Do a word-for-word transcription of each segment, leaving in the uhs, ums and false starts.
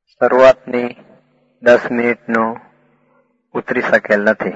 શરૂઆતની દસ મિનિટનું ઉતરી શકેલ નથી.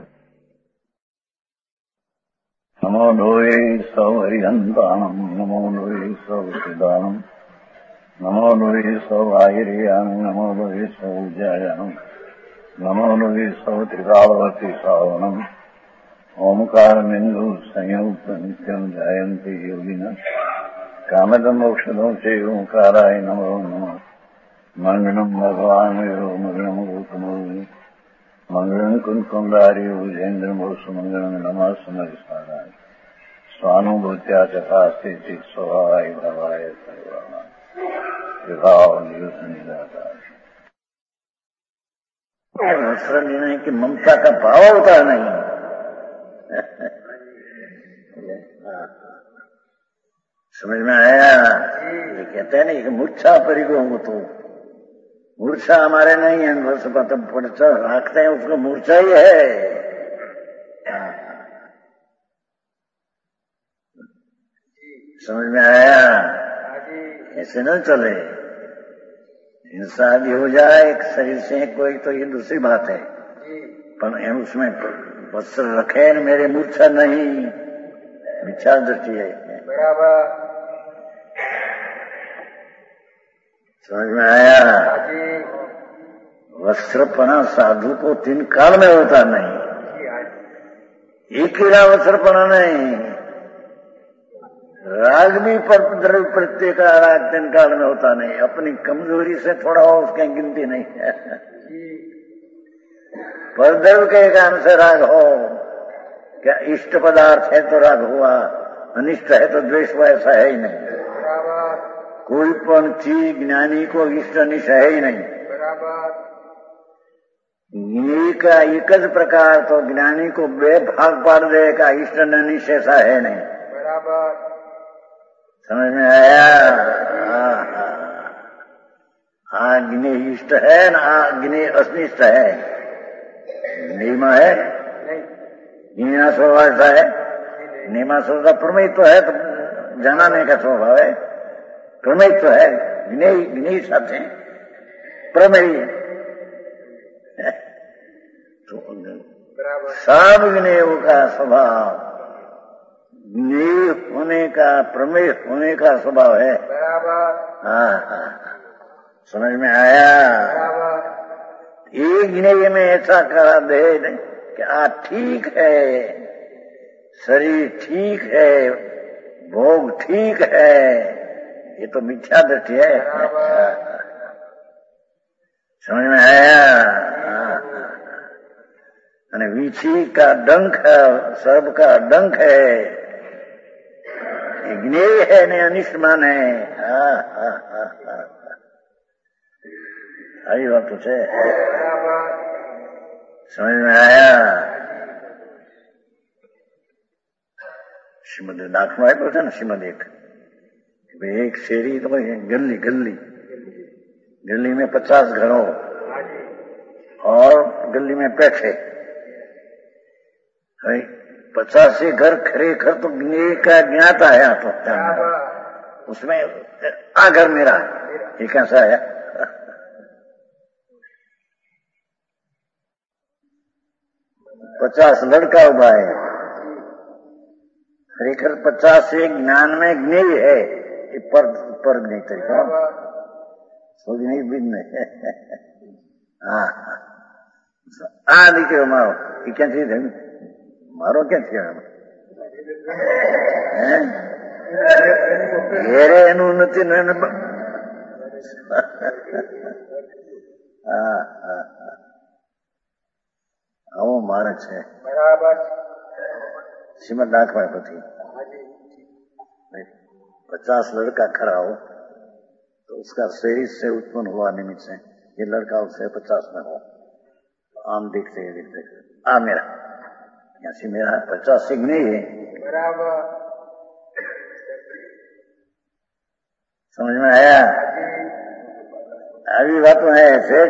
નમો લોહે સૌ હરિહંતાણમ, નમો લોહે સૌ સિદ્ધાણમ, નમો લોહે સૌ આયર્યાણમ, નમો લોહે સૌ ઉજાયાણમ, નમો લોહે સૌ ત્રિકાળવતી શ્રાવણમ. ઓમકાર બિંદુ સંયુક્ત નિત્યમ જાયંતિ યોગિના કામદમ મોક્ષદો છે ઓંકારાય નમો નમઃ. મંગળમ ભગવાન મંગળમ ગૌતમો મંગળમ કુંકુંડારી ભુજેન્દ્રમો સુમંગળમ નમઃ સમરિસારાય સ્વાનુભૂત્યા ચકાસ્તે ચિત સ્વભાવાય ભવાય સર્વાય विभाव निराकार. दूसरा निर्णय कि ममता का भाव होता नहीं. समझ में आया? ये कहते हैं ना कि मूर्छा परिगो तो मूर्छा हमारे नहीं है, बस पता रखते हैं उसको मूर्छा ही है. समझ में आया? ऐसे न चले. हिंसा भी हो जाए एक शरीर से कोई तो ये दूसरी बात है, पर उसमें वस्त्र रखे न मेरे मूर्छा नहीं, विचार दृष्टि है. बराबर. समझ में आया? वस्त्रपना साधु को तीन काल में होता नहीं. एक ही वस्त्रपना नहीं, राग भी पर द्रव्य प्रत्येक का राग तीन काल में होता नहीं. अपनी कमजोरी से थोड़ा हो उसकी गिनती नहीं है. पर द्रव्य के कारण से राग हो. क्या इष्ट पदार्थ है तो राग हुआ, अनिष्ट है तो द्वेष हुआ, ऐसा है ही नहीं. कोई पण चीज ज्ञानी को इष्ट अनिष्ट है ही नहीं. ज्ञानी का एक ज प्रकार तो ज्ञानी को बे भाग पाड़ देगा, इष्ट अनिष्ट ऐसा है नहीं. समझ में आया? अग्नि इष्ट है ना अग्नि अनिष्ट है. नीमा है नीमा स्वभाव ऐसा है. नीमा स्वभाव प्रमेय तो है, तो जनाने का स्वभाव है. प्रमेय तो है, ज्ञेय ज्ञेय साथ है, प्रमेय तो सब ज्ञेयों का स्वभाव ज्ञेय होने का प्रमेय होने का स्वभाव है. हाँ हाँ समझ में आया? एक ज्ञेय में ऐसा करा दे कि आ ठीक है, शरीर ठीक है, भोग ठीक है, ये तो मिथ्या दृष्टि है. समझ में आया? અને વીછી का डंक है, सर्प का डंक है, ज्ञेय है ने अनिष्ट मान है. आई बात तो है. समझ में आया? श्रीमद दाखलो आप्यो છે ને श्रीमद एक एक शेरी तो गली गली गली में पचास घरों और गली में पैठे पचास ही घर खरेखर तो ज्ञेय का ज्ञाता है. तो उसमें आ घर मेरा ये कैसा है? पचास लड़का उभा है, खरेखर पचास से ज्ञान में ज्ञेय है. ये पर पर ज्ञेय तरीका ज्ञेय भिन्न है. हाँ आ દીકરો મારો એ ક્યાંથી થયું? મારો ક્યાંથી ઘેરે એનું નથી ને. હા હા આવો મારે છે. બરાબર. શ્રીમદ દાખવા પછી पचास लड़का खड़ा हो तो उसका शरीर से उत्पन्न हुआ निमित्त से ये लड़का उससे पचास में हो. आम दिखते दिखते आ मेरा यहाँ से मेरा पचास सिंह नहीं है. बराबर. समझ में आया? આવી વાતો है ऐसे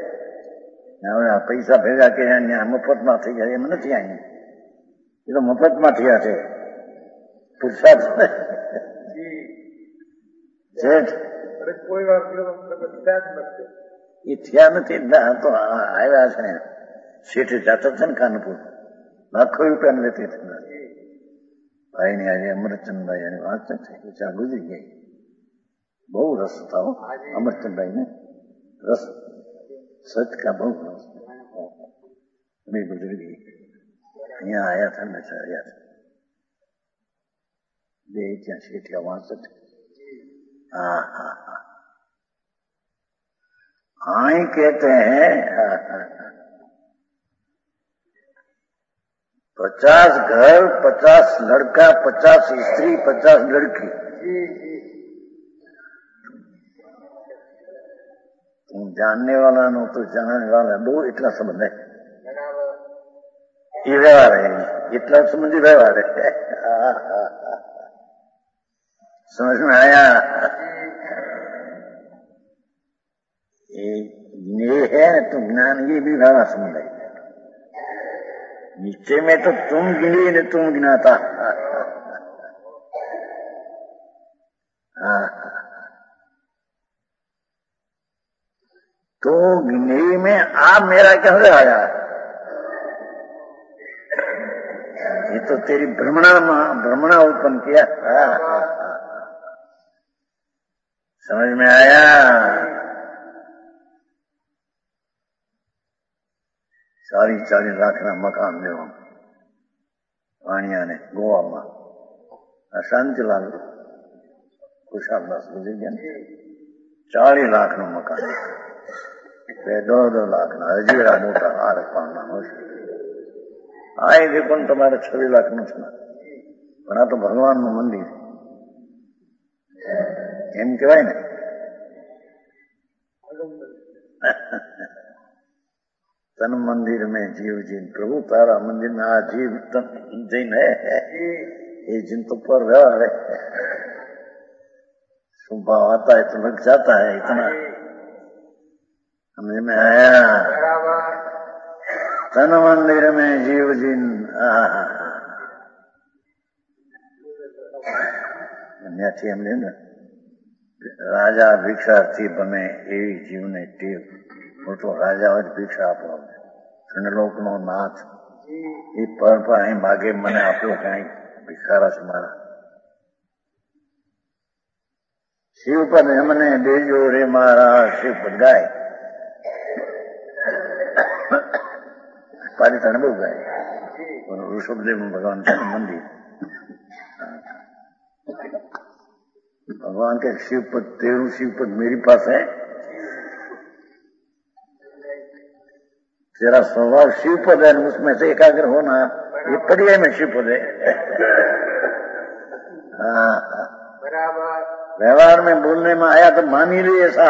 पैसा भेजा के मफत में थी गया. एम नहीं आई, ये तो मफत में थया છે. પુરુષાર્થ જેઠ કોઈ વાર એ થયા નથી તો આવ્યા છે શેઠે જતા છે ને કાનપુર લાખો રૂપિયા લેતી ભાઈ ની આજે અમરચંદભાઈ એની વાત છે ત્યાં ગુજરી ગઈ બહુ રસ હતા અમરચંદભાઈ ને રસ સચ કા બહુ રસ મેં ગુજરી ગઈ અહીંયા આયા હતા ને આવ્યા था બે ત્યાં શેઠિયા વાંચત हाँ हाँ हाँ हाँ ही कहते हैं हाँ, हाँ, हाँ। पचास घर पचास लड़का पचास स्त्री पचास लड़की तुम जानने वाला नो तो जानने वाला दो इतना संबंध है ये व्यवहार है इतना संबंधी व्यवहार है समझ में आया ये है तो ज्ञान ये भी व्यवहार संबंध है नीचे में तो तुम गिनी ने तुम गिनाता हाँ तो गिने में आप मेरा कैसे आया ये तो तेरी भ्रमणा भ्रमणा उत्पन्न किया समझ में आया चालीस चालीस लाख ना मकान देव वाणिया ने गोवा में शांतिलाल खुशालदास गुजरी गया चालीस लाख नो मकान दो दो लाख ना हजीरा मोटा हार पाना आए देखो तुम्हारे छवीस लाख नो छना पण आ तो भगवान नु मंदिर एम कहवाय ने तन मंदिर में जीव जिन प्रभु तारा मंदिर में आ जीव तन जिन है ये जिन तो पर व्यवहार है स्वभाव आता है तो लग जाता है इतना समझ में आया तन मंदिर में जीव जिन अन्याથી એમ ને રાજા ભિક્ષાર્થી બને એવી જીવને ટેવ મોટો રાજા હોય ભિક્ષા આપો ત્રણલોક નો નાથ એ પર પર અહીં માગે મને આપ્યો કઈ ભિખારા છે મારા શિવપદ એમને દેજો રે મારા શિવપદ ગાય પારિતાણ બહુ ગાય ઋષભદેવ ભગવાન છે મંદિર भगवान के शिवपद तेरह शिवपद मेरी पास है तेरा स्वभाव शिवपद है उसमें से एकाग्र होना ये पर्याय में शिवपद है हाँ व्यवहार में बोलने में आया तो मान ही ली ऐसा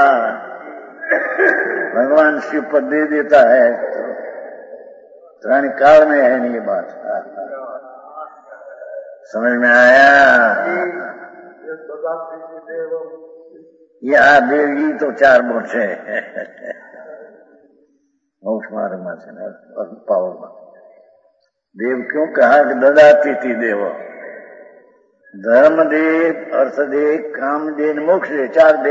भगवान शिवपद दे देता है त्राणी काल में है नहीं ये बात समझ में आया या देवजी तो चार मोट है मोक्ष मार्ग में से पावर में देव क्यों कहा कि ददाती थी देव धर्म दे अर्थ दे काम दे मोक्ष दे चार दे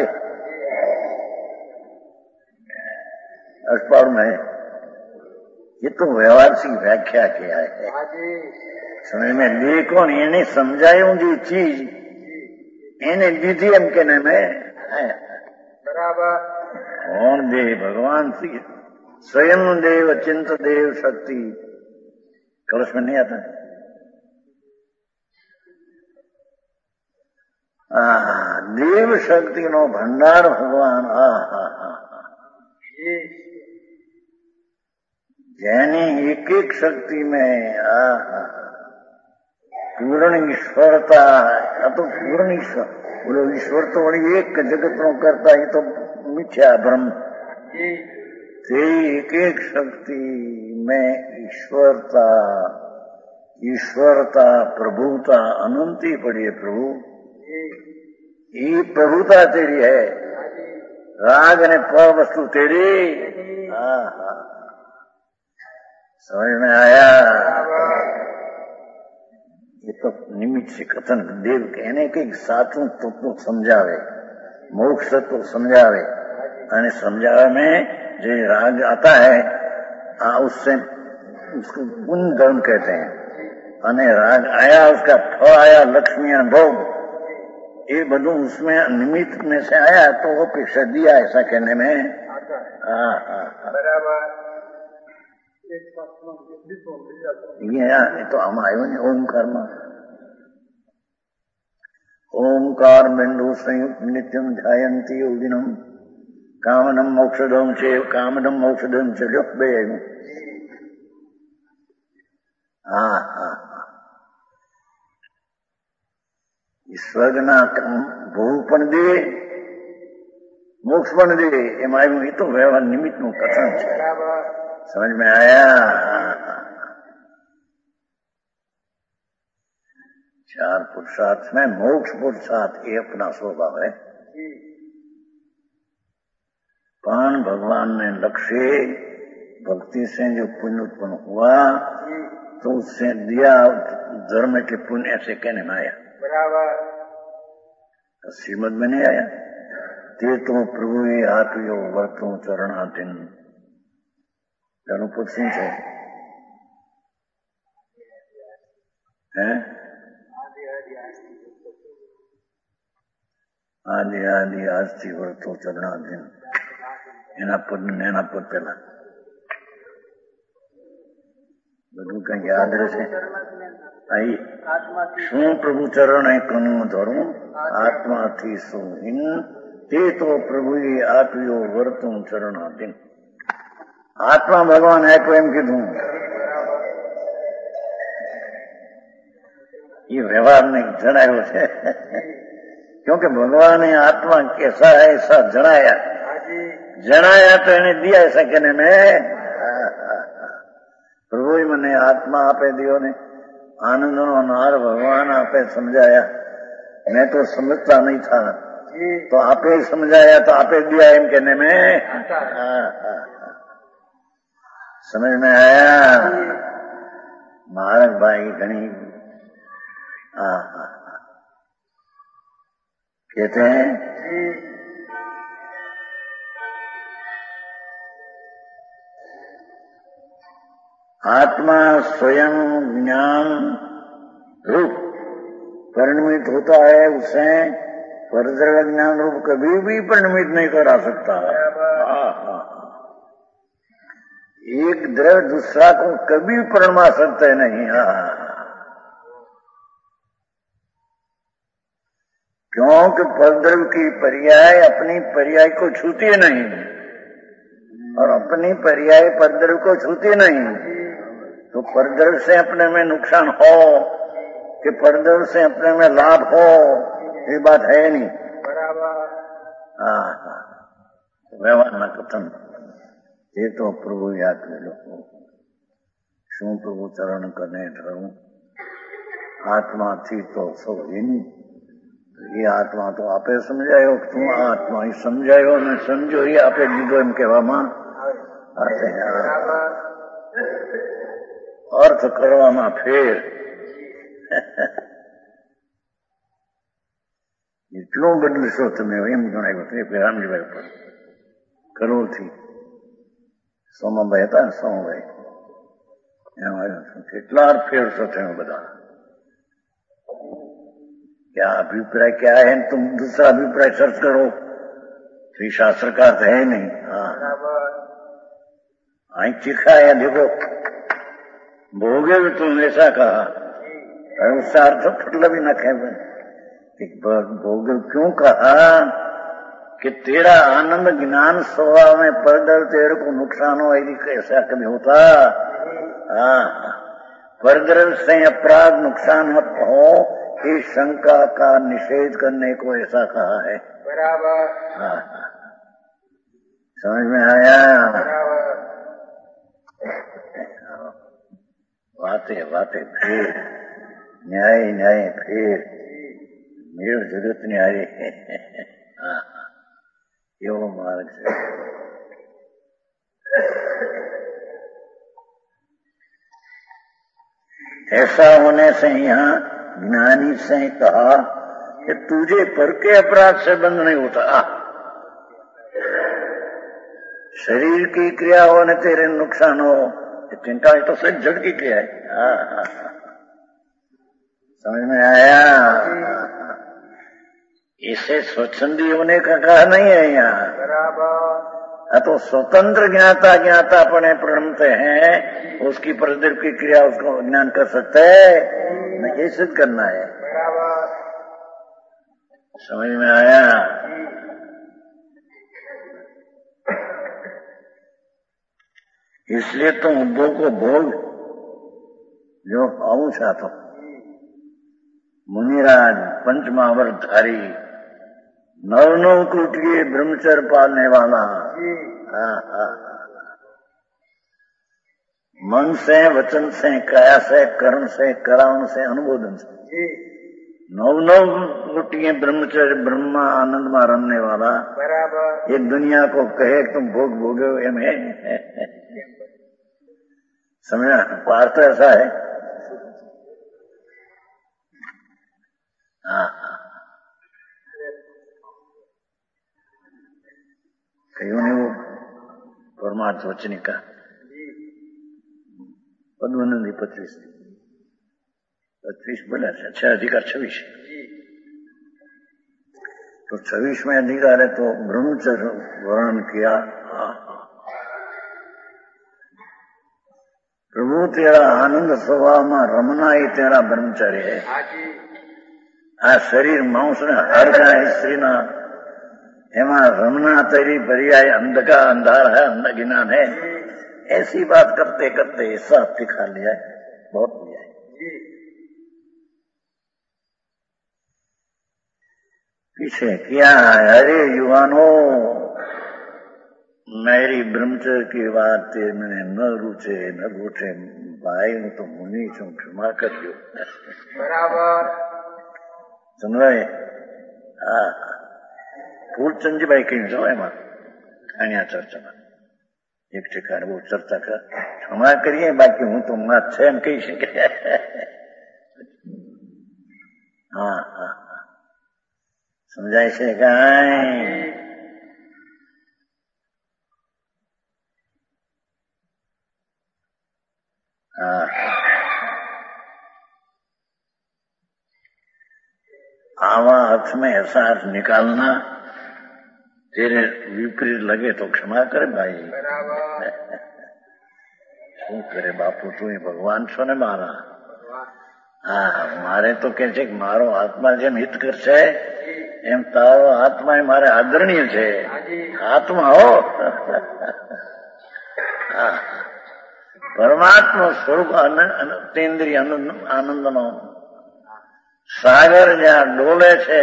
अष्टपाड़ में ये तो व्यवहार की व्याख्या किया है समझ में दे कौन ये नहीं समझाऊंगी चीज એને દીધી એમ કે ને મેં બરાબર કોણ દેવ ભગવાન શ્રી स्वयं देव चिंत देव शक्ति कलश में नहीं आता आ, देव शक्ति नो भंडार भगवान आ हा हा जैनी एक एक शक्ति में आ हा पूर्ण ईश्वरता तो पूर्ण ईश्वर बोलो ईश्वर तो वही एक जगत नो करता है तो मिथ्या ब्रह्म तेरी एक एक शक्ति में ईश्वरता ईश्वरता प्रभुता अनंती पड़ी है प्रभु ये प्रभुता तेरी है राग ने पर वस्तु तेरी हाँ हाँ समझ में आया ये तो निमित्त से कथन देव कहने के सातों तत्व तो समझावे मोक्ष तो समझावे અને સમજાવવા में जो राग आता है आ, उससे उसको पुण्य धर्म कहते हैं। અને राग आया, उसका फल आया लक्ष्मी और भोग, ये बधु उसमें निमित्त में से आया तो वो अपेक्षा दिया ऐसा कहने में। हाँ हाँ बराबर। ये तो हम आयो ने ओमकार में, ओमकार बिंदु संयुक्त नित्यम ध्यायन्ति योगिनम कामनम मोक्षदम चेव कामनम मोक्षदम चलो बे। हाँ हाँ સ્વર્ગના ભોગ પણ દે, મોક્ષ પણ દે, એમાં આવ્યું એ તો વ્યવહાર નિમિત્તનું કથન છે। સમજ में आया? चार पुरुषार्थ में मोक्ष पुरुषार्थ ये अपना स्वभाव है। पण भगवान ने लक्ष्य भक्ति से जो पुण्य उत्पन्न हुआ तो उससे दिया धर्म के पुण्य से कहने में आया। बराबर श्रीमद में नहीं आया। ते तो प्रभु आप यो वर्तों चरणाधीन अनुपुर सिंह है, हैं? आदि आदि आस्ती वर्तों चरणाधीन एना पद एना पद पहला બધું કઈ યાદ રહેશે। आई શું પ્રભુ ચરણ કનું ધરું આત્માથી શું હિન તે તો પ્રભુએ આપ્યો વર્તું ચરણાધીન। આત્મા ભગવાન આપ્યો એમ કીધું, ये व्यवहार ने जनायो है क्योंकि भगवान ने आत्मा कैसा है ऐसा जनाया, जनाया तो इन्हें दिया ऐसा कहने में। प्रभु ही मैंने आत्मा आपे दियो ने आनंद नो नार भगवान आपे समझाया, मैं तो समझता नहीं था तो आपे समझाया तो आपे दिया एम कहने में। समझ में आया? महाराज भाई घनी कहते हैं आत्मा स्वयं ज्ञान रूप परिणमित होता है, उसे परद्रव्य ज्ञान रूप कभी भी परिणमित नहीं करा सकता। एक द्रव्य दूसरा को कभी परिणमा सकते नहीं। क्योंकि परद्रव्य की पर्याय अपनी पर्याय को छूती नहीं और अपनी पर्याय परद्रव्य को छूती नहीं, तो परद्रव्य से अपने में नुकसान हो कि परद्रव्य से अपने में लाभ हो, ये बात है नहीं। बराबर। हाँ हाँ व्यवहार न कथन ये तो प्रभु याद ले लो। शू प्रभु चरण करने धरू आत्मा थी तो सो हीन। ये आत्मा तो आपे समझायो, तू आत्मा ही समझायो ने समझो ही आपे दीदो एम कहेवामां आते हैं। अर्थ કરવામાં ફેર એટલું બદલશો તમે એમ જણાવ્યું હતું રામજીભાઈ ઉપર કરોડથી સોમાભાઈ હતા ને સોમાભાઈ એમ આવ્યું કેટલા ફેરશો તમે બધા। क्या अभिप्राय क्या है, तुम दूसरा अभिप्राय सर्च करो, श्री शास्त्र का अर्थ है नहीं। हाँ आई चिखा है, देखो भोगे भी तुम ऐसा कहा, उसका अर्थ मतलब ही न कहे। भोगे क्यों कहा कि तेरा आनंद ज्ञान स्वभाव में परदर तेरे को नुकसान हो, यदि कैसा कभी होता। हाँ परदर से अपराध नुकसान हो इस शंका का निषेध करने को ऐसा कहा है। बराबर। हाँ समझ में आया? बातें बातें फिर न्याय न्याय फिर मेरे जरूरत नहीं आ रही। हाँ यो मार्ग से ऐसा होने से यहाँ ज्ञानी से कहा कि तुझे पर के अपराध से बंध नहीं होता। शरीर की क्रिया हो न तेरे नुकसान हो, चिंता तो सिर्फ जड़ की क्रिया है। हाँ हाँ समझ में आया? इसे स्वच्छंदी होने का कहा नहीं है यहाँ। बराबर। तो स्वतंत्र ज्ञाता ज्ञाता अपने प्रणमते हैं, उसकी प्रतिदिन की क्रिया उसको ज्ञान कर सकते है, ये सिद्ध करना है। बराबर समझ में आया? इसलिए तुम उद्धव को बोल जो आऊं चाहता हूं। मुनिराज पंचमहावरधारी नव नव कोटि ब्रह्मचर्य पालने वाला, हाँ हाँ मन से वचन से काया से कर्म से करावन से अनुमोदन से नव नव कोटि ब्रह्मचर्य ब्रह्मा आनंद में रमने वाला। बराबर। ये दुनिया को कहे तुम भोग भोगे एम है समझा? पार्थ ऐसा है। हाँ कईयों ने वो परमार्थ वचनी का पद्मनंदी पच्चीस पच्चीस बोला अच्छा अधिकार छब्बीस, तो छब्बीस में अधिकार है तो ब्रह्मचर्य वर्णन किया। प्रभु तेरा आनंद स्वभाव में रमना ही तेरा ब्रह्मचर्य है। आ शरीर मांस ने हड़का स्त्री ना एमा रमना तेरी पर्याय अंध का अंधार है, अंध ज्ञान है। ऐसी बात करते करते ऐसा दिखा लिया है, बहुत लिया है। पीछे क्या है? अरे युवानों, मेरी ब्रह्मचर्य की बात मैंने न रुचे न गोठे भाई हूं तो मुनि छू, क्षमा करियो। बराबर सुन रहे? हाँ फूलचंद जी भाई कहीं जाओ एम खानिया चर्चा में एक ठिकाने वो चर्चा कर, क्षमा करिए बाकी हूं तो मां छे एम कही शके। हाँ हाँ समझाय છે કાંઈ? हाँ आवा अर्थ में ऐसा अर्थ निकालना तेरे विपरीत लगे तो क्षमा करे भाई। શું કરે બાપુ, તું ભગવાન છો ને મારા? હા મારે તો કે છે કે મારો આત્મા જેમ હિત કરશે એમ તારો આત્મા મારે આદરણીય છે। આત્મા હો પરમાત્મા સ્વરૂપ અતિન્દ્રિય આનંદ નો સાગર જ્યાં ડોલે છે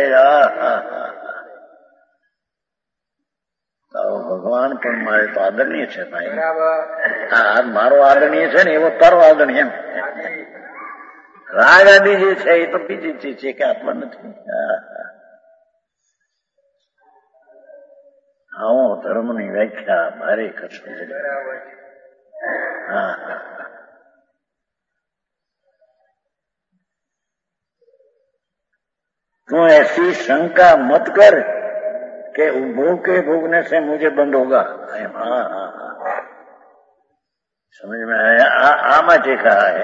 તારો ભગવાન પણ મારે તો આદરણીય છે ભાઈ। હા મારો આદરણીય છે ને એવો તારો આદરણીય એમ। રાગ આદિ જે છે એ તો બીજી ચીજ છે કે આત્મા નથી। આવો ધર્મની વ્યાખ્યા ભારે કરશે। હા तू ऐसी शंका मत कर कि भोग के भोगने से मुझे बंद होगा। हाँ हाँ हाँ समझ में आया? आमा जी कहा है।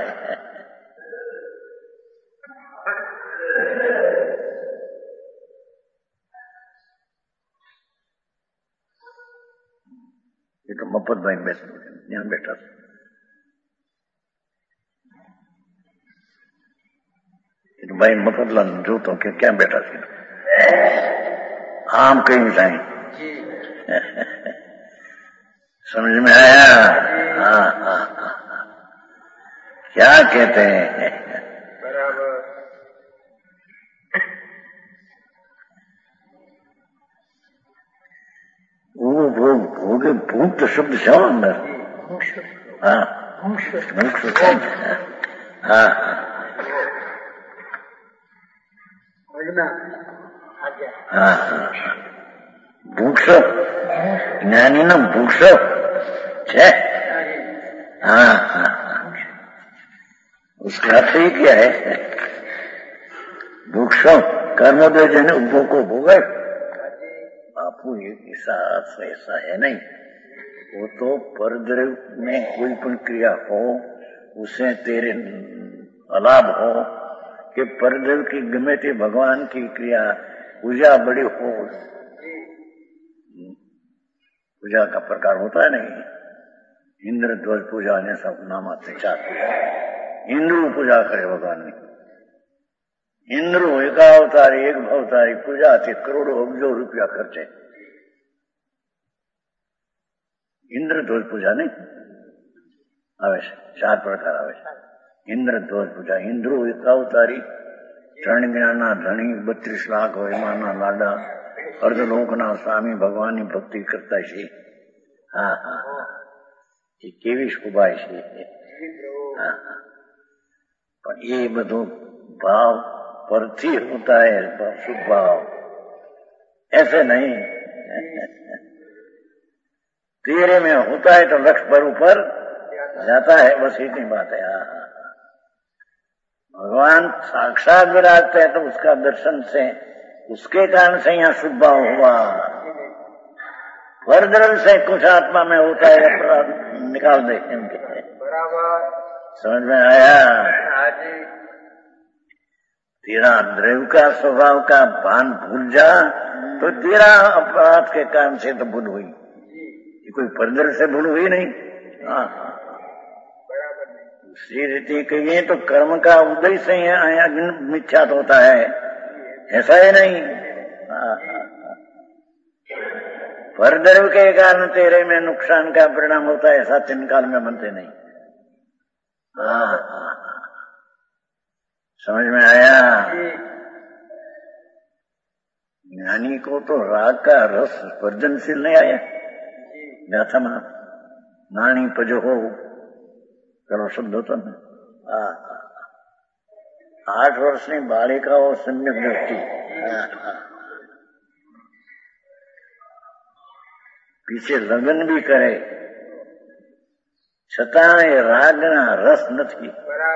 ये तो मफत भाई बैठ यहाँ बैठा तो भाई मफतलाल जो तो क्या क्या बैठा थी आम कहीं जाए समझ में आया? हाँ हाँ हाँ क्या कहते हैं? बराबर वो भोग भोगे भूत शब्द से अंदर हाँ हाँ हाँ भूक्ष ज्ञानी न भूक्ष है। हाँ हाँ उसका अर्थ ही क्या है? भूक्ष कर्मोदय जन उपभोग को भोगे। बापू ये ऐसा अर्थ ऐसा है नहीं। वो तो परद्रव्य में कोई पण क्रिया हो उससे तेरे अलाभ हो कि परद्रव्य की गमे ते भगवान की क्रिया पूजा बड़ी हो। पूजा का प्रकार होता है नहीं, इंद्र ध्वज पूजा ने सब नाम आते चार पूजा। इंद्र पूजा करे भगवान ने, इंद्र एक अवतारी एक भवतारी पूजा आती, करोड़ों अब्जों रुपया खर्चे। इंद्र ध्वज पूजा नहीं આવે છે, ચાર પ્રકાર આવે છે। इंद्र ध्वज पूजा, इंद्रो एक अवतारी ત્રણ જ્ઞાનના ધણી બત્રીસ લાખ વયમાના લાડા અર્ધલોકના સ્વામી ભગવાનની ભક્તિ કરતા છે। હા હા એ કેવી શોભાય છે। હા હા પણ એ બધો ભાવ परथी होता है, शुभ भाव ऐसे नहीं। तेरे में होता है तो लक्ष्य पर ऊपर जाता है, बस इतनी बात है। भगवान साक्षात विराजते हैं तो उसका दर्शन से, उसके कारण से यहाँ शुभ भाव हुआ। वरद्रव से कुछ आत्मा में होता है, निकाल दे इनके। समझ में आया? तेरा द्रव्य का स्वभाव का भान भूल जा तो तेरा अपराध के कारण से तो भूल हुई, ये कोई परद्रव्य से भूल हुई नहीं। हाँ दूसरी रीति कहिए तो कर्म का उदय से मिथ्यात होता है, ऐसा ही नहीं। परद्रव्य के कारण तेरे में नुकसान का परिणाम होता है, ऐसा तीन काल में बनते नहीं। हाँ हाँ समझ में आया? ज्ञानी को तो राग का रस वर्जनशील नहीं आया। गाथा में नानी पजो हो करो शब्द होता ना। आठ वर्षनी बालिकाओ सम्यक दृष्टि पीछे लगन भी करे छतां ए रागना रस નથી।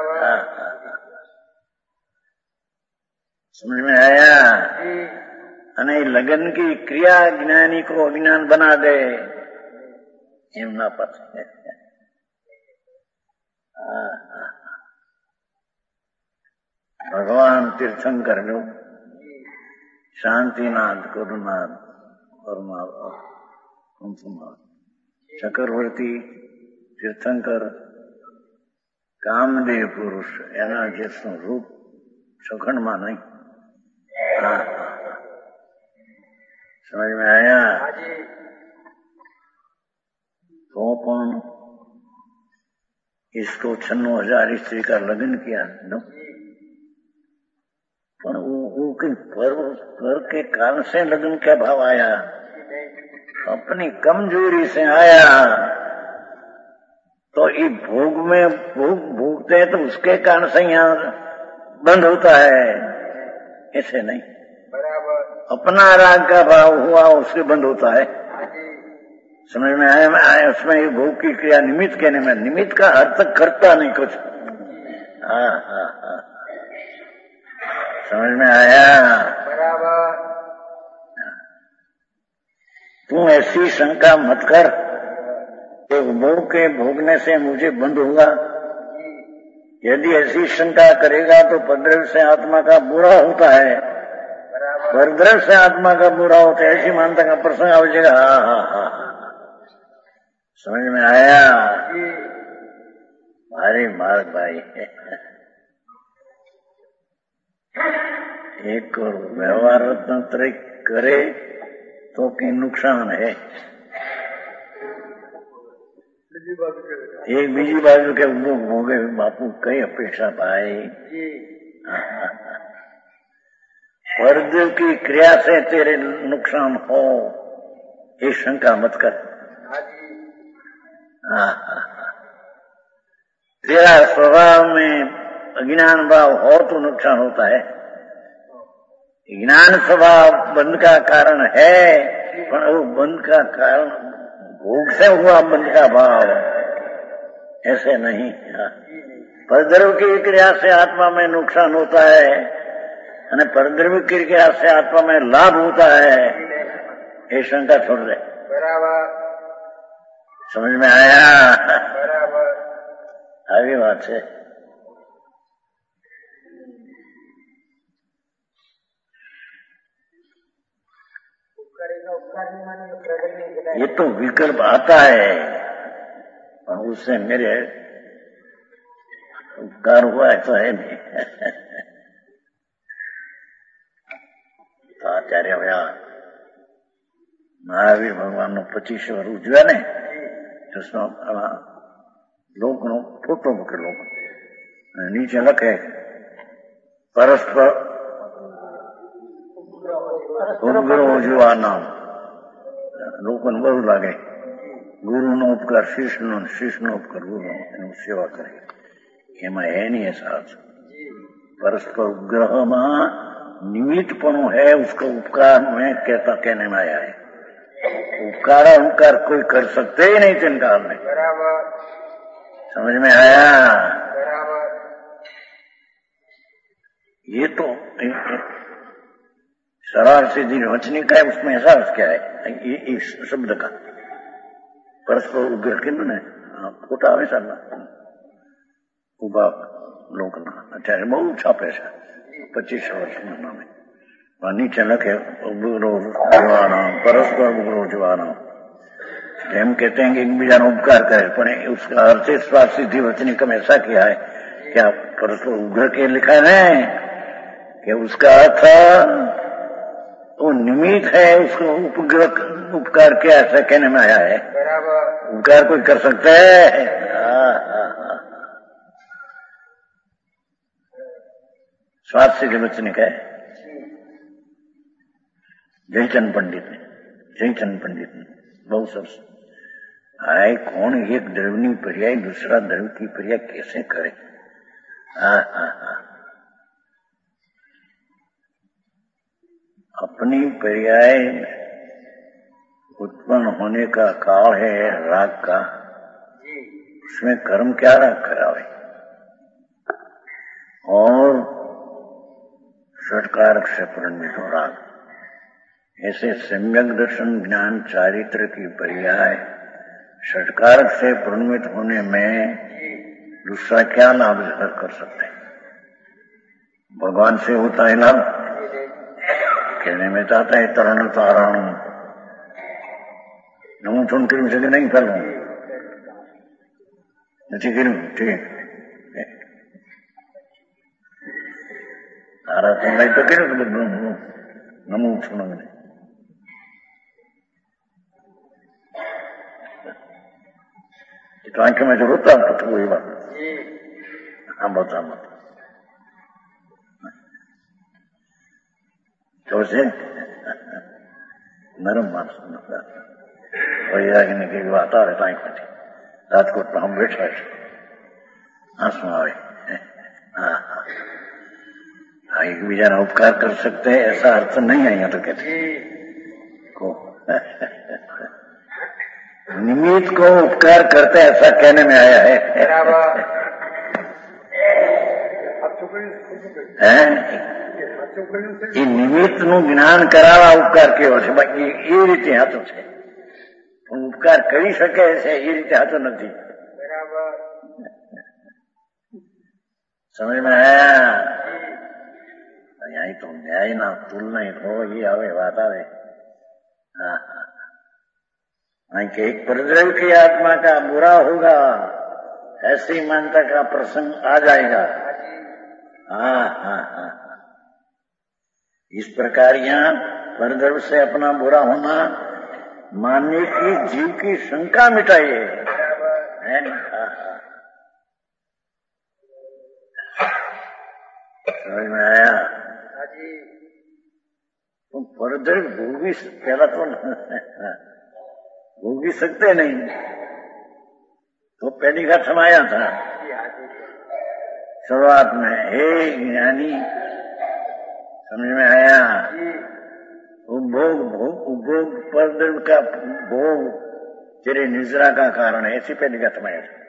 समझ में आया? અને लगन की क्रिया ज्ञानी को अज्ञान बना दे, एम ना पड़े। भगवान तीर्थंकर लो शांतिनाथ करुनाथ चक्रवर्ती तीर्थंकर कामदेव पुरुष एना જેટલું रूप सखंडમાં नहीं। हाँ समझ में आया? तो कौन इसको छन्नो हजार स्त्री का लगन किया नो, पर वो, वो कहीं पर, पर के कारण से लगन क्या भाव आया? अपनी कमजोरी से आया। तो ये भोग में भोग भोगते हैं तो उसके कारण से यहाँ बंद होता है, ऐसे नहीं। अपना राग का भाव हुआ उससे बंद होता है। समझ में आया? आया उसमें ये भोग की क्रिया निमित्त कहने में, निमित्त का अर्थ करता नहीं कुछ। हाँ हाँ हाँ समझ में आया? तू ऐसी शंका मत कर कि भोग के भोगने से मुझे बंद होगा। यदि ऐसी शंका करेगा तो परद्रव्य से आत्मा का बुरा होता है, परद्रव्य से आत्मा का बुरा होता है, ऐसी मानता का प्रसंग आ जाएगा। हाँ हाँ हाँ समझ में आया? भारी मार्ग भाई। एक और व्यवहार रत्न करे तो कहीं नुकसान है। एक बीजी बाजू के भोगे बापू कई अपेक्षा भाई। परद्रव्य की क्रिया से तेरे नुकसान हो ये शंका मत कर। हाँ तेरा स्वभाव में अज्ञान भाव हो तो नुकसान होता है। ज्ञान स्वभाव बंध का कारण है, पर वो बंध का कारण भोग से हुआ बंध का भाव, ऐसे नहीं। परद्रव्य की क्रिया से आत्मा में नुकसान होता है और परद्रव्य की क्रिया से आत्मा में लाभ होता है, ये शंका छोड़ दे। समझ में आया? बराबर। आगे बात है। ये तो विकल्प आता है और उससे मेरे उपकार हुआ ऐसा है नहीं। तो आचार्य भैया महावीर भगवान नो पच्चीस वर्ष उजव्या ने जिसमें लोग नो फोटो मूके लोग नीचे लखे परस्पर उपग्रह उजवा नाम लोगों बहु लागे गुरु नो उपकार शिष्य नो शिष्य नो उपकार गुरु नो सेवा करे એમાં है नहीं ऐसा अर्थ। परस्पर उपग्रह में निमित्तपणु है उसका उपकार में कहता कहने में आया है। उपकार उपकार कोई कर सकते ही नहीं तीन काल में। बराबर। समझ में आया? बराबर। ये तो सरार से दिन वचनी का है उसमें ऐसा अर्थ क्या है ये इस शब्द का परस्पर उपग्रह के ने खोटा हमेशा उभा लोग અત્યારે બહુ છાપે છે પચીસ વર્ષના નામે નીચે લખે ઉપગ્રહ જોવાના પરસ્पर उपग्रह જોવાના એમ कहते हैं कि एक बीजा उपकार करे पर उसका अर्थ स्वास्थ्य सिद्धि वचनी कम ऐसा किया है क्या परस्पर उपग्रह के लिखा है कि उसका अर्थ वो निमित्त है उसको उपग्रह उपकार क्या ऐसा कहने में आया है। उपकार कोई कर सकता है? स्वास्थ्य के वचन का है जयचंद पंडित ने जयचंद पंडित ने बहुत सरस आए कौन एक द्रवनी पर्याय दूसरा द्रव की पर्याय कैसे करे। हाँ हाँ हाँ अपनी पर्याय उत्पन्न होने का काल है राग का उसमें कर्म क्या राग करावे और षटकारक से परिणित हो राग ऐसे सम्यक दर्शन ज्ञान चारित्र की पर्याय षटकारक से परिणित होने में दूसरा क्या लाभ कर सकते हैं। भगवान से होता है लाभ कहने में चाहता है तरण तारण नमू ठून करूं से नहीं फैलू नहीं करूं ठीक तारा तो नहीं तो करूं नमू ठून में तो आंखें में जो रोता तो वही बात हाँ बता मत तो से नरम मानस वही आगे ने कई बात आ रहे थी राजकोट में हम बैठा है आंसू आवे हाँ हाँ एक बीजा उपकार कर सकते हैं ऐसा अर्थ नहीं है यहाँ तो कहते को निमित्त को उपकार करते ऐसा कहने में आया है એ નિમિત્તનું જ્ઞાન કરાવવા ઉપકાર કેવો છે બાકી એ રીતે હાથો છે ઉપકાર કરી શકે છે એ રીતે હાથો નથી। સમજ में आया? यहाँ तो न्याय ना तुल नहीं हो ये आवे बात आवे हाँ हाँ कि एक परद्रव्य की आत्मा का बुरा होगा ऐसी मानता का प्रसंग आ जाएगा। हाँ हाँ हाँ इस प्रकार यहाँ परद्रव्य से अपना बुरा होना मानने की जीव की शंका मिटाइए है ना। समझ में आया? तो परद्रव्य भोगी पहला तो भोगी सकते नहीं तो पहली का समाया था शुरुआत में हे ज्ञानी समझ में आया? उपभोग भोग उपभोग परद्रव्य का भोग तेरे निद्रा का कारण है ऐसी पहली का समाया था।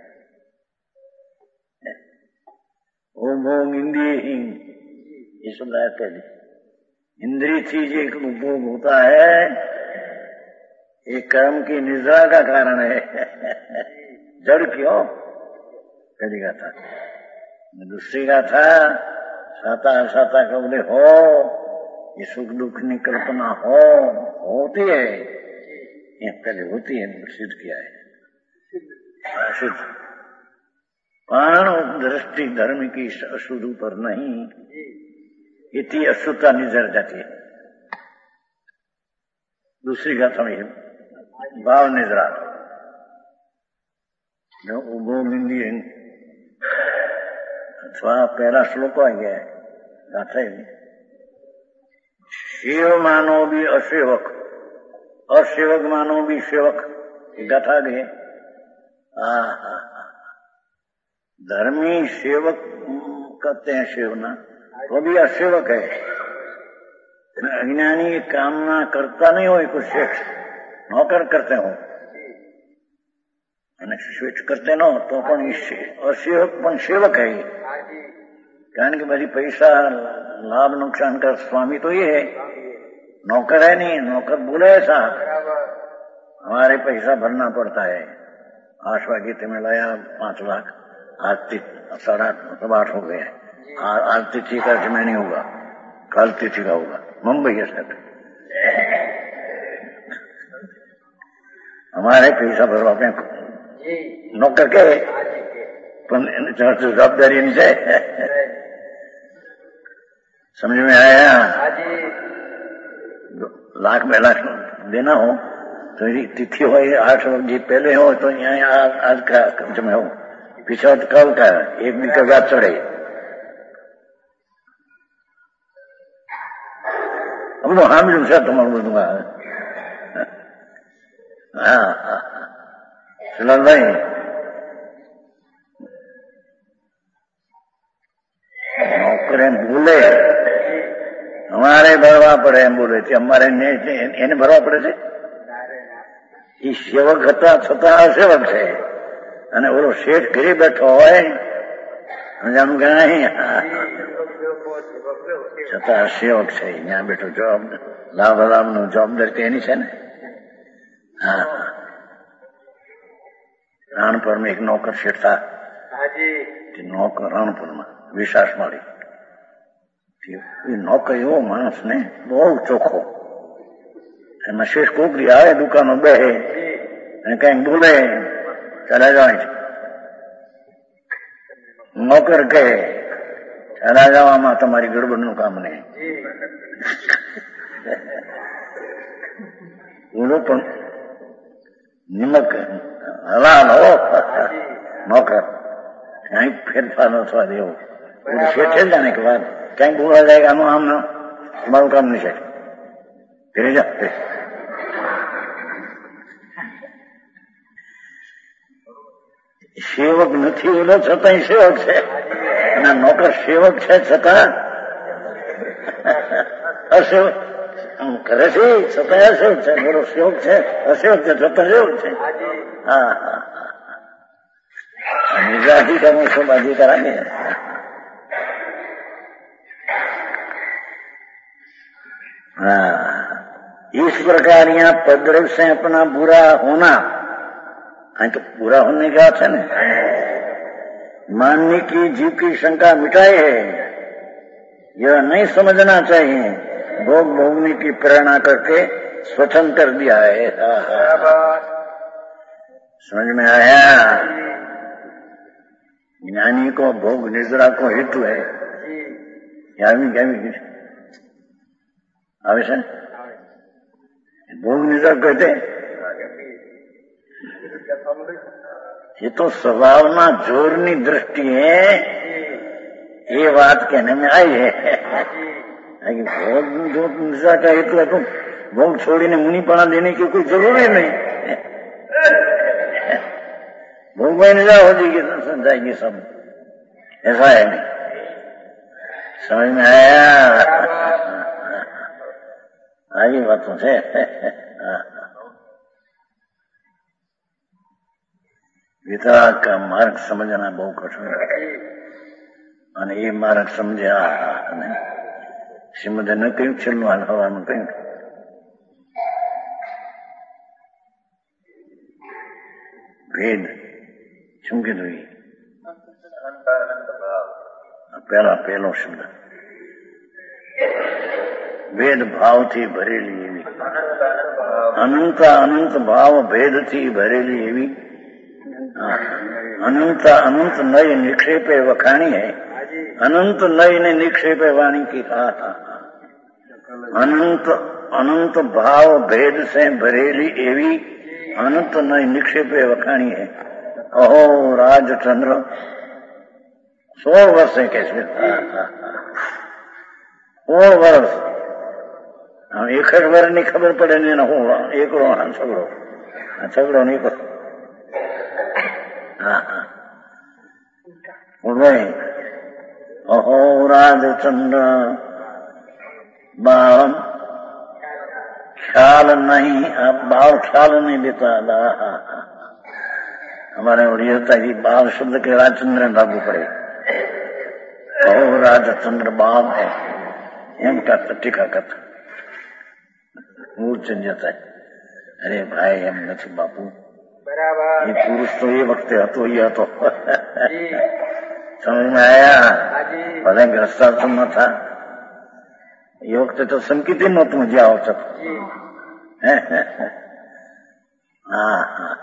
उपभोग इंद्रिय ही ये सुन रहा है पहले इंद्रिय थी जो एक उपभोग होता है ये कर्म की निद्रा का कारण है। जड़ क्यों? पहली गाथा। दूसरी गाथा, साता असाता का बोले हो, ये सुख दुख की कल्पना हो, होती है, ये पहले होती है, सिद्ध किया है सिद्ध। प्राण दृष्टि धर्म की अशुद्ध पर नहीं, इति अशुद्धता निजर जाती है। दूसरी गाथा में भाव निजरा जो उभो बिंदी अथवा पहला श्लोक आ गया है गाथा में, शिव मानो भी असेवक, असेवक मानो भी सेवक, गाथा गए। धर्मी सेवक कहते हैं सेवना, तो भी असेवक है। अज्ञानी कामना करता नहीं हो, कुछ शेष नौकर करते हो, स्विच करते न हो तो पण असेवक पण सेवक है। कारण कि भाई पैसा लाभ नुकसान का स्वामी तो ये है, नौकर है नहीं। नौकर बोले ऐसा, हमारे पैसा भरना पड़ता है। आशवा गीत में लाया पांच लाख, आज साढ़ा सब आठ हो गए। आज तिथि का समय नहीं होगा, कल तिथि का होगा। मुंबई है सर, हमारे पैसा भरो अपने नौकर के जवाबदारी इनसे। समझ में आया? लाख में लाख देना हो तो तिथि हो आठ जी पहले हो तो यहाँ आज का समय हो, पीछे कल का एक दिन का ब्याज चढ़े। अब तो हाँ भी तुम्हारा बोल दूंगा। हाँ सुना भाई, नौकरे बोले हमारे भरवा पड़े एम बोले थे, हमारे એને ભરવા પડે છે। એ સેવક હતા છતાં અસેવક છે, અને ઓલો શેઠ ઘરે બેઠો હોય જાણું કે નહીં, છતાં સેવક છે। ત્યાં બેઠો જવાબ લાભ લાભ નું જવાબદારી તો એની છે ને। હા, રાણપુર में एक नौकर शेठ था। नौकर राणपुर में विश्वास मारी नौकर एवो मानस ने बहुत चोखो, एम शेष कोकरी आए दुकानों बेहे कहीं बोले चला जाओ, नौकर कहे चला जाओ आमा तमारी गड़बड़ नु काम ने। बोलो तो निमक हलाल हो नौकर, कहीं फेरफार न थोड़ा देव शेठे जाने के बाद कहीं बोला जाएगा हम हम हमारा काम नहीं है, फिर जा सेवक नहीं बोलो छता सेवक है ना, नौकर सेवक है छता असेवक करे છે છતાં અસેવક છે। બોલો સેવક છે અસેવક છે છતાં સેવક છે। હા હા નિજાહી का मैं सब बाजी कराएंगे। हाँ, इस प्रकार यहाँ पद्रव से अपना बुरा होना, तो बुरा होने का है ना, मानने की जीव की शंका मिटाए है। यह नहीं समझना चाहिए भोग भोगने की प्रेरणा करके स्वतंत्र कर दिया है। समझ में आया? ज्ञानी को भोग निद्रा को हेतु है। क्या भी क्या भी આવે છે ભોગ નિદ્રા कहते ये तो स्वभावना जोरनी दृष्टि है, ये बात कहने में आई है। भोग जो निद्रा का हेतु है तो भोग छोड़ीने मुनिपना देने की कोई जरूरी नहीं। भोग में निद्रा हो जाएगी समझ जाएगी सब, ऐसा है नहीं। समझ में आया? आई बातों से वितराग का मार्ग समझना बहुत कठिन है, અને એ માર્ગ સમજ્યા નહીં। શ્રીમદે ન કહ્યું છેલ્લું હાલ હવાનું કહ્યું भेद चुमकित हुई पहला पहलो शब्द भेद भाव थी भरेली एवी अनंत अनंत भाव भेद थी भरेली एवी अनंत अनंत नई निक्षेपे वखाणी है अनंत नई ने निक्षेपे वाणी की कहा था अनंत अनंत भाव भेद से भरेली एवी अनंत नई निक्षेपे वखाणी है। अहो राजचंद्र सौ वर्ष है कैसे सौ वर्ष हम एक वर नहीं खबर पड़े नहीं ना हो एक झगड़ो झगड़ो नहीं करो हाँ हाँ अहो राजचंद्र बाल ख्याल नहीं अब बाल ख्याल नहीं देता हमारे उड़ियता जी बाल शब्द के राजचंद्र लागू पड़े अहो राजचंद्र बाल है एम करता टीका करता मूर्छ जाता है अरे भाई एम नहीं बापू बराबर ये पुरुष तो ये वक्त હતો ये હતો समझ में आया भले ग्रस्ता तो न था ये वक्त तो संकित ही न तुम जाओ तब हाँ हाँ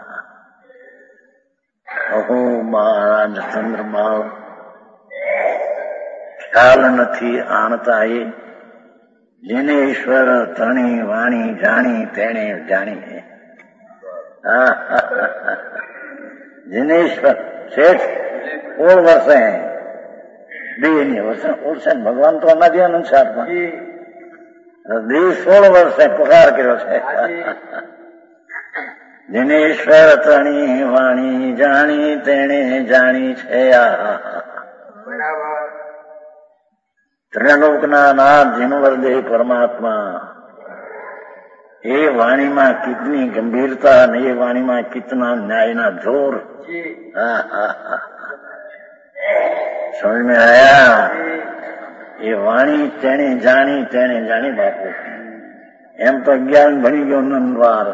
अहो महाराज चंद्रबाल ख्याल નથી આણતા એ જેને ઈશ્વર તણી વાણી જાણી તેણે જાણી है जिनेश्वर शेष सोल वर्ष है वर्ष भगवान तो अनादि अनुसार सोल वर्ष है पुकार करो जिनेश्वर तणी वाणी जाणी तेणे जाणी छे त्रिलोकना नाथ जिनवर दे परमात्मा ये वाणी में कितनी गंभीरता ये वाणी में कितना न्याय ना जोर समझ में आया ये वाणी तेने जानी तेने जानी बापू एम तो ज्ञान बनी गयो नंदवार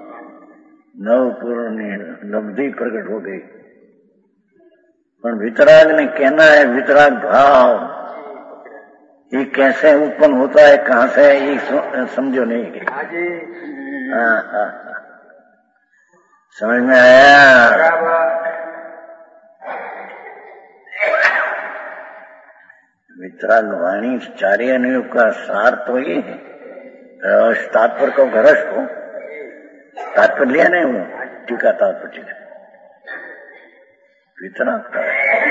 नवपुर लब्धि प्रकट हो गई पर वितराग ने कहना है वितराग भाव ये कैसे उत्पन्न होता है कहाँ से ये समझो नहीं हाँ हाँ समझ में आया वितराग वाणी चार्य अनुयोग का सार तो ये है तात्पर्य को घरस को तात्पर्य लिया नहीं वो टीका तात्पर्य टीका वितराग का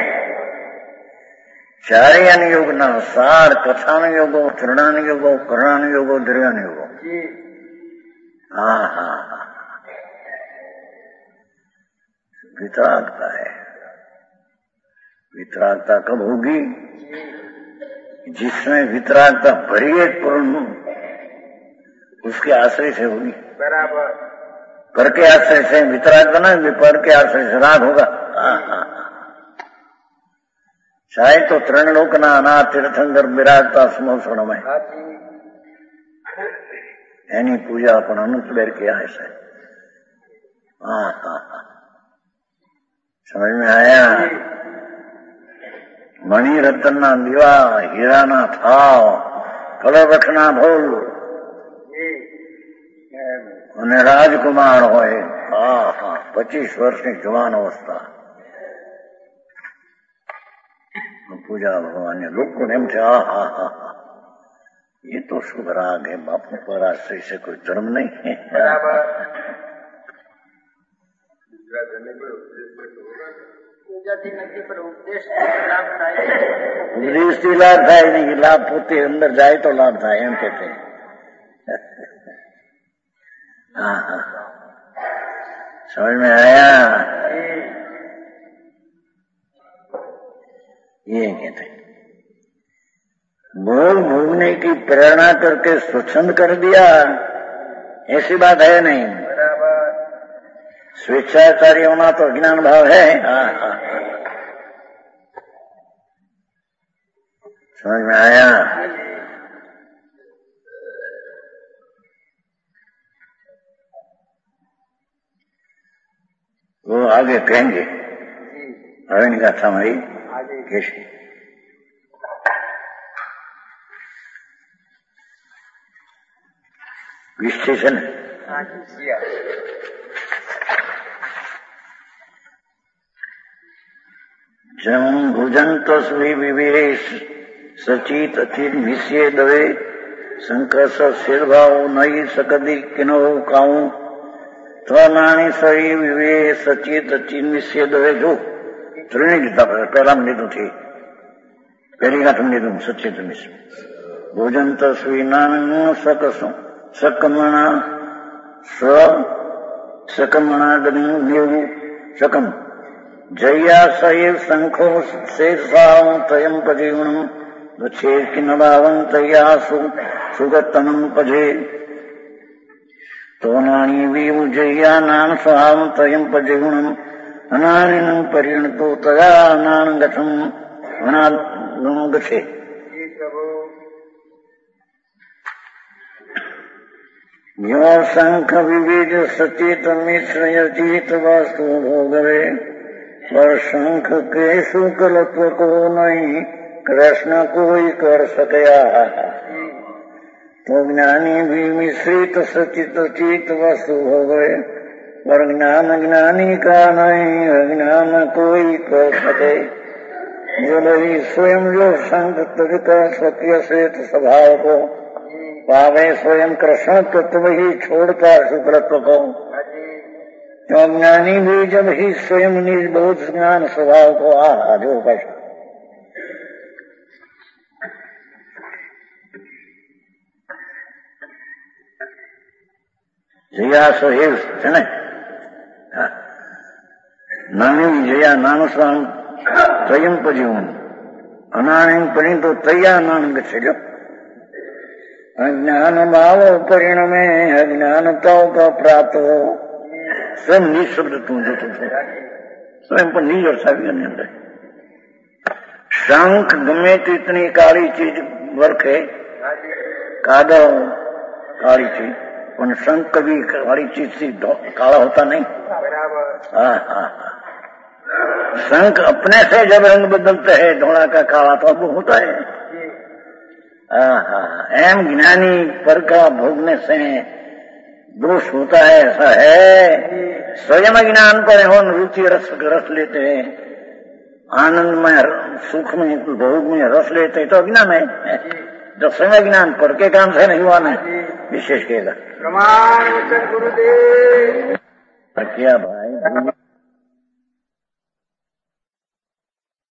चार्यान योग ना सार कथान योगो चरणान योगो करणान योगो दीर्घान योगो हाँ हाँ हाँ वितरागता है वितरागता कब होगी जिसमें वितरागता भरी है पूर्ण उसके आश्रय से होगी बराबर पर के आश्रय से वितरागता ना पर के आश्रय से राग होगा हाँ हाँ चाहे तो त्रिलोक ना अनाथ तीर्थंकर विराजता समोसण में एनी पूजा अपन अनुस्वेर किया है सर हाँ हाँ हाँ समझ में आया मणि रतन ना दीवा हीरा ना थाव कलरवठ ना भोल અને રાજકુમાર હોય હા હા પચીસ વર્ષની જવાન અવસ્થા पूजा भगवान ने लोग को नेम थे आ हा हा हा ये तो शुभ राग है बापू पर आश्रय से कोई धर्म नहीं है उपदेश થી લાભ થાય નહીં લાભ પોતે અંદર જાય તો લાભ થાય એમ कहते हाँ हाँ समझ में आया ये कहते भोग भोगने की प्रेरणा करके स्वच्छंद कर दिया ऐसी बात है नहीं स्वेच्छाचारी होना तो अज्ञान भाव है हाँ हाँ समझ में आया वो आगे कहेंगे। अरविंद गाथा हमारी कैसी विश्लेषण जम भुजंत स्वी विवेश सचित अचित विषय दवे संकर्ष सिरभाव नई सकदी किनो काऊ त्वनाणी सही विवेश सचित अचित विषय दवे जो ત્રણે લીધા પહેલા લીધું છે પહેલી ગાંઠ લીધું સચેત મિશ્ર ભોજન તસ્વી નાનું સકસું सकमणा स्व सकमणा देवु सकम जया सैव शंखो शेषाव तयम पजीवनम गच्छे किन्नभावं तयासु सुगतनम पजे तोनानी वीव जया नान स्वाव तयम पजीवनम अनानिनं परिणतो तया नान गठम अनानं गच्छे। यो शंख विविध सचित मिश्र यचित वस्तु भोगवे पर शंख के शुक्लत्व को नहीं कृष्ण कोई कर सकया। तो ज्ञानी भी मिश्रित सचित चित वस्तु भोगवे पर ज्ञान ज्ञानी का नहीं अज्ञान कोई कर सके। जो नहीं स्वयं जो शंख तुझ कर सत्य श्वेत स्वभाव को पावे स्वयं कृष्ण तत्व ही छोड़ता शुक्रत्व को। तो ज्ञानी भी जब ही स्वयं निर्बोध ज्ञान स्वभाव को आ जो कैसा जया सहेव है ना नानी जया नानु स्वाम स्वयं पजीवन अनानी परिणतो तया नान गच्छे। अज्ञान भाव परिणमे अज्ञानताओं का प्राप्त हो स्वयं निशब्द तुम जो तुम स्वयं पर नहीं और साबित अंदर शंख गमे तो इतनी काली चीज वर्क है कादव काली चीज और शंख कभी काली चीज से काला होता नहीं। हाँ हाँ शंख अपने से जब रंग बदलते है धोड़ा का काला तो अब होता है। एम ज्ञानी पर का भोगने से दोष होता है ऐसा है। स्वयं ज्ञान पर हो रुचि रस रस लेते हैं आनंद में सुख में भोग में रस लेते हैं तो अज्ञान है। जब स्वयं ज्ञान पर के काम से नहीं हुआ नहीं विशेष कहेगा प्रमाण गुरुदेव क्या भाई।